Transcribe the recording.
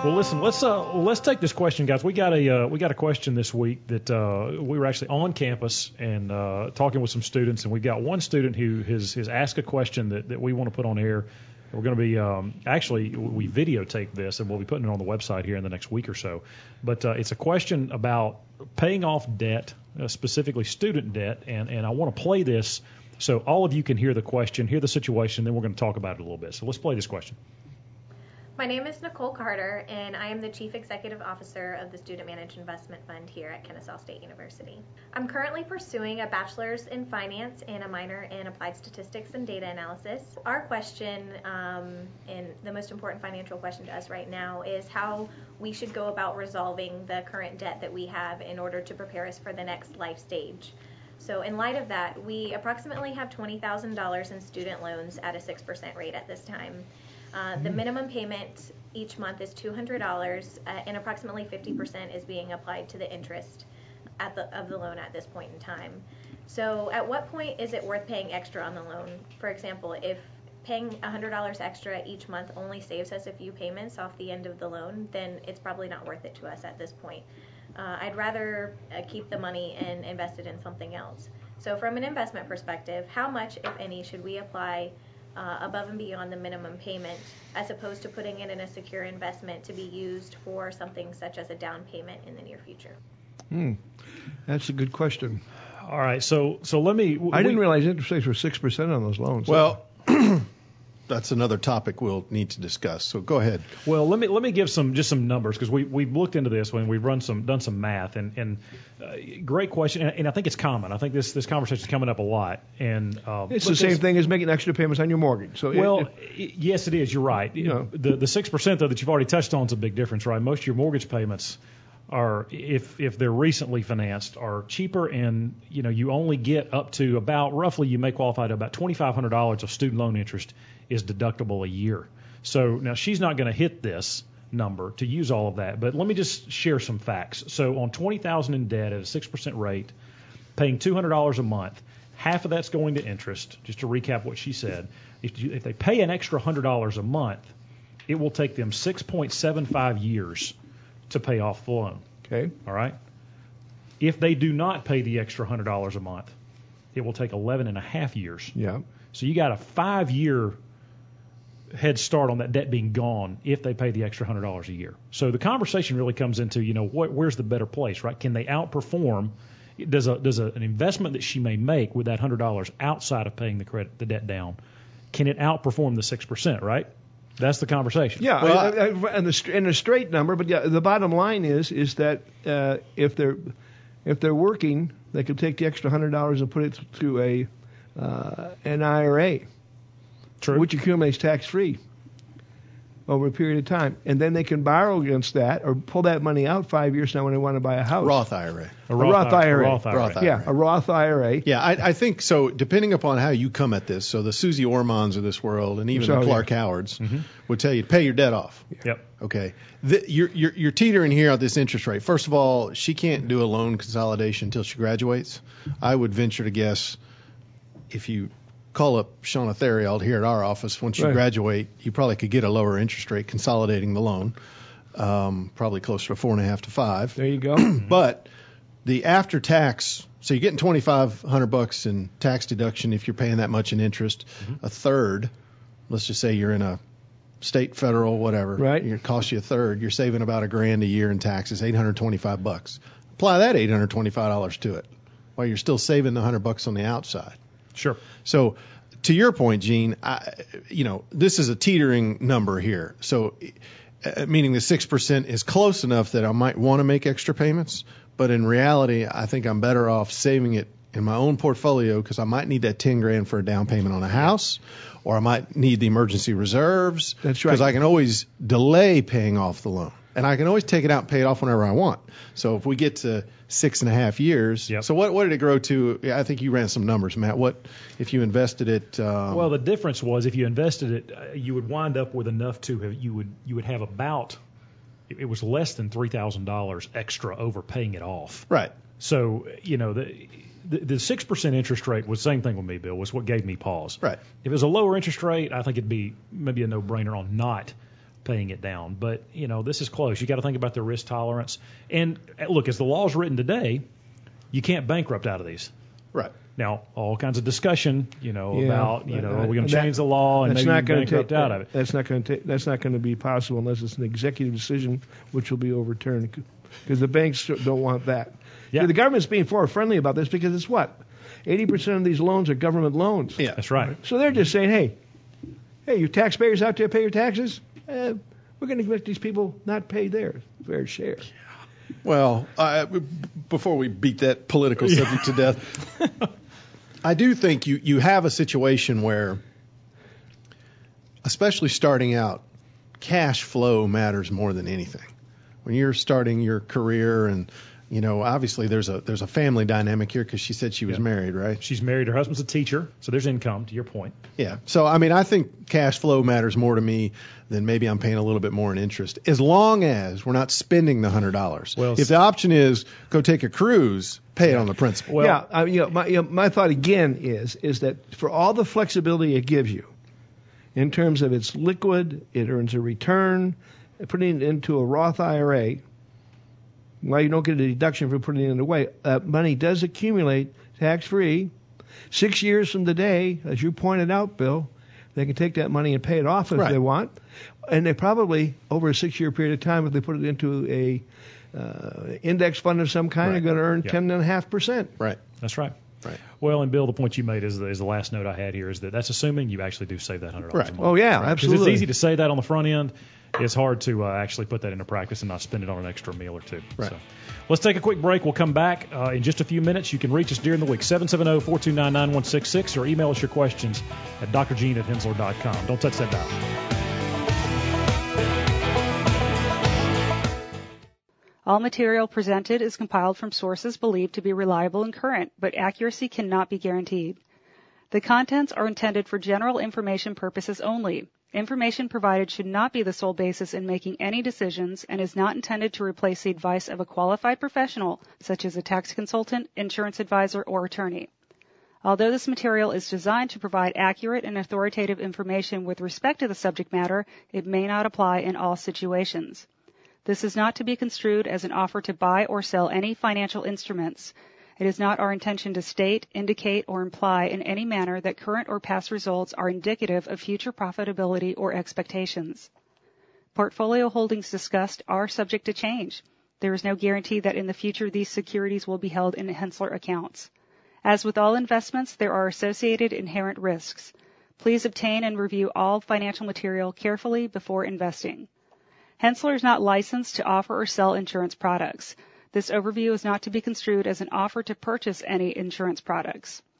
Well, listen, let's take this question, guys. We got a question this week that we were actually on campus and talking with some students, and we've got one student who has asked a question that we want to put on air. We're going to be actually we videotape this, and we'll be putting it on the website here in the next week or so. But it's a question about paying off debt, specifically student debt, and I want to play this so all of you can hear the question, hear the situation, then we're going to talk about it a little bit. So let's play this question. My name is Nicole Carter, and I am the Chief Executive Officer of the Student Managed Investment Fund here at Kennesaw State University. I'm currently pursuing a bachelor's in finance and a minor in applied statistics and data analysis. Our question, and the most important financial question to us right now, is how we should go about resolving the current debt that we have in order to prepare us for the next life stage. So in light of that, we approximately have $20,000 in student loans at a 6% rate at this time. The minimum payment each month is $200, and approximately 50% is being applied to the interest of the loan at this point in time. So at what point is it worth paying extra on the loan? For example, if paying $100 extra each month only saves us a few payments off the end of the loan, then it's probably not worth it to us at this point. I'd rather keep the money and invest it in something else. So from an investment perspective, how much, if any, should we apply above and beyond the minimum payment, as opposed to putting it in a secure investment to be used for something such as a down payment in the near future? That's a good question. All right, so let me. I didn't realize interest rates were 6% on those loans. Well, that's another topic we'll need to discuss. So go ahead. Well, let me give some numbers, because we've looked into this when we've done some math, and great question, and I think it's common. I think this conversation is coming up a lot, and it's the same thing as making extra payments on your mortgage. So yes, it is. You're right. You know, the 6% though that you've already touched on is a big difference, right? Most of your mortgage payments are, if they're recently financed, are cheaper, and you only get up to about, roughly, you may qualify to about $2,500 of student loan interest is deductible a year. So now she's not going to hit this number to use all of that, but let me just share some facts. So on $20,000 in debt at a 6% rate, paying $200 a month, half of that's going to interest. Just to recap what she said, if they pay an extra $100 a month, it will take them 6.75 years to pay off the loan. Okay. All right. If they do not pay the extra $100 a month, it will take 11 and a half years. Yeah. So you got a 5-year head start on that debt being gone if they pay the extra $100 a year. So the conversation really comes into, where's the better place, right? Can they outperform? Does an investment that she may make with that $100 outside of paying the debt down, can it outperform the 6%, right? That's the conversation. Yeah, well, and a straight number, but yeah, the bottom line is that if they're working, they could take the extra $100 and put it through an IRA. True. Which accumulates tax-free over a period of time. And then they can borrow against that or pull that money out 5 years from now when they want to buy a house. Roth IRA. A Roth IRA. Roth IRA. Yeah, a Roth IRA. Yeah, I think so, depending upon how you come at this, so the Susie Ormans of this world and even the Clark Howards would tell you, pay your debt off. Yep. Okay. You're teetering here on this interest rate. First of all, she can't do a loan consolidation until she graduates. I would venture to guess if you call up Shauna Theriault here at our office, once you graduate, you probably could get a lower interest rate consolidating the loan, probably closer to 4.5 to 5. There you go. But the after tax, so you're getting $2,500 in tax deduction if you're paying that much in interest. A third, let's just say you're in a state, federal, whatever. Right. It costs you a third. You're saving about $1,000 a year in taxes, $825. Apply that $825 to it, while you're still saving the $100 on the outside. Sure. So to your point, Gene, this is a teetering number here. So meaning the 6% is close enough that I might want to make extra payments, but in reality, I think I'm better off saving it in my own portfolio because I might need that $10,000 for a down payment on a house, or I might need the emergency reserves. That's right. Because I can always delay paying off the loan, and I can always take it out and pay it off whenever I want. So if we get to 6.5 years, so what did it grow to? I think you ran some numbers, Matt. What if you invested it? Well, the difference was if you invested it, you would wind up with enough to have you would have about, it was less than $3,000 extra over paying it off. Right. So the 6% interest rate was the same thing with me, Bill, was what gave me pause. Right. If it was a lower interest rate, I think it'd be maybe a no-brainer on not paying it down. But, this is close. You got to think about their risk tolerance. And look, as the law is written today, you can't bankrupt out of these. Right. Now, all kinds of discussion, about, are we going to change the law and maybe bankrupt out of it? That's not going to be possible unless it's an executive decision, which will be overturned, because the banks don't want that. Yeah. See, the government's being friendly about this because it's what? 80% of these loans are government loans. Yeah, that's right. So they're just saying, hey, you taxpayers out there pay your taxes? We're going to let these people not pay their fair share. Well, before we beat that political subject to death, I do think you have a situation where, especially starting out, cash flow matters more than anything. When you're starting your career and, obviously there's a family dynamic here because she said she was married, right? She's married. Her husband's a teacher, so there's income, to your point. Yeah. So, I think cash flow matters more to me than maybe I'm paying a little bit more in interest, as long as we're not spending the $100. Well, if the option is go take a cruise, pay it on the principal. Well, my thought again is that for all the flexibility it gives you, in terms of it's liquid, it earns a return, putting it into a Roth IRA, well, you don't get a deduction for putting it away. Money does accumulate tax-free. 6 years from the day, as you pointed out, Bill, they can take that money and pay it off if they want. And they probably, over a 6-year period of time, if they put it into a index fund of some kind, are going to earn 10.5%. Right. That's right. Right. Well, and Bill, the point you made is the last note I had here is that's assuming you actually do save that $100 right. a month. Oh, yeah, right? absolutely. Because it's easy to say that on the front end. It's hard to actually put that into practice and not spend it on an extra meal or two. Right. So let's take a quick break. We'll come back in just a few minutes. You can reach us during the week, 770-429-9166, or email us your questions at drgene@hensler.com. Don't touch that dial. All material presented is compiled from sources believed to be reliable and current, but accuracy cannot be guaranteed. The contents are intended for general information purposes only. Information provided should not be the sole basis in making any decisions and is not intended to replace the advice of a qualified professional, such as a tax consultant, insurance advisor, or attorney. Although this material is designed to provide accurate and authoritative information with respect to the subject matter, it may not apply in all situations. This is not to be construed as an offer to buy or sell any financial instruments. It is not our intention to state, indicate, or imply in any manner that current or past results are indicative of future profitability or expectations. Portfolio holdings discussed are subject to change. There is no guarantee that in the future these securities will be held in Hensler accounts. As with all investments, there are associated inherent risks. Please obtain and review all financial material carefully before investing. Hensler is not licensed to offer or sell insurance products. This overview is not to be construed as an offer to purchase any insurance products.